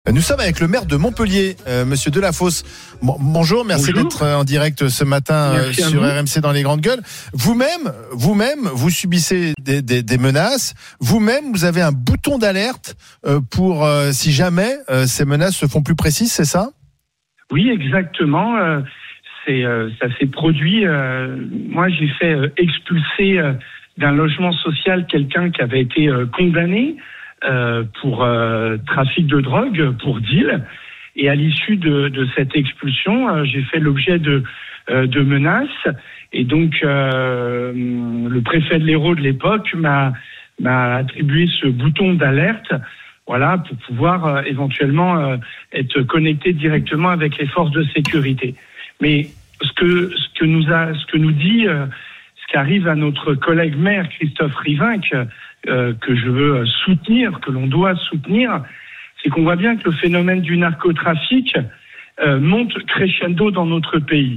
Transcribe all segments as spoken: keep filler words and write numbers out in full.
Nous sommes avec le maire de Montpellier, euh, Monsieur Delafosse. Bon, bonjour, merci bonjour. d'être en direct ce matin euh, sur R M C dans les grandes gueules. Vous-même, vous-même, vous subissez des, des, des menaces. Vous-même, vous avez un bouton d'alerte euh, pour euh, si jamais euh, ces menaces se font plus précises, c'est ça ? Oui, exactement. Euh, c'est, euh, ça s'est produit. Euh, moi, j'ai fait euh, expulser euh, d'un logement social quelqu'un qui avait été euh, condamné. Euh, pour euh, trafic de drogue, pour deal. Et à l'issue de, de cette expulsion, euh, j'ai fait l'objet de, euh, de menaces. Et donc, euh, le préfet de l'Hérault de l'époque m'a, m'a attribué ce bouton d'alerte, voilà, pour pouvoir euh, éventuellement euh, être connecté directement avec les forces de sécurité. Mais ce que, ce que nous a, ce que nous dit, euh, ce qui arrive à notre collègue maire Christophe Rivinc, Euh, que je veux soutenir, que l'on doit soutenir, c'est qu'on voit bien que le phénomène du narcotrafic euh, monte crescendo dans notre pays.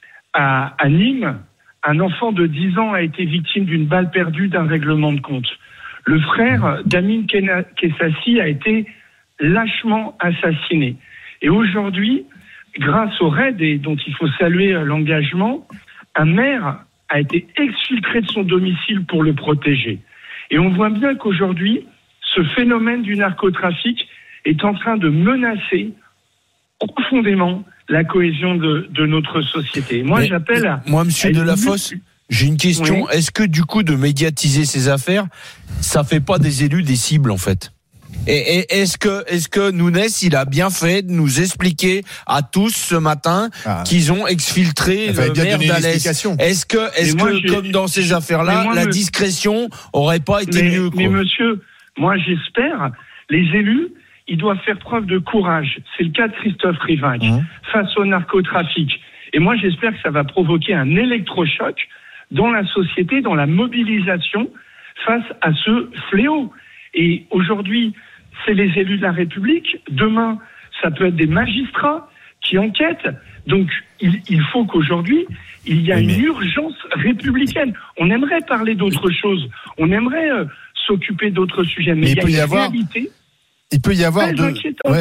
À, à Nîmes, un enfant de dix ans a été victime d'une balle perdue d'un règlement de compte. Le frère d'Amin Kessassi a été lâchement assassiné. Et aujourd'hui, grâce au raid, et dont il faut saluer l'engagement, un maire a été exfiltré de son domicile pour le protéger. Et on voit bien qu'aujourd'hui, ce phénomène du narcotrafic est en train de menacer profondément la cohésion de, de notre société. Moi, Mais, j'appelle à... Moi, monsieur à Delafosse, une... j'ai une question. Oui. Est-ce que, du coup, de médiatiser ces affaires, ça fait pas des élus des cibles, en fait ? Et, et est-ce que, est-ce que Nounès, il a bien fait de nous expliquer à tous ce matin ah. qu'ils ont exfiltré le maire d'Alès ? Est-ce que, est-ce que, moi, comme dans ces affaires-là, moi, la me... discrétion aurait pas été mais, mieux, quoi. Mais monsieur, moi, j'espère, les élus, ils doivent faire preuve de courage. C'est le cas de Christophe Rivinc, mmh. face au narcotrafic. Et moi, j'espère que ça va provoquer un électrochoc dans la société, dans la mobilisation face à ce fléau. Et aujourd'hui, c'est les élus de la République. Demain, ça peut être des magistrats qui enquêtent. Donc, il, il faut qu'aujourd'hui, il y a une urgence républicaine. On aimerait parler d'autre chose. On aimerait euh, s'occuper d'autres sujets. Mais, Mais il, il y a une avoir... réalité Il peut y avoir de...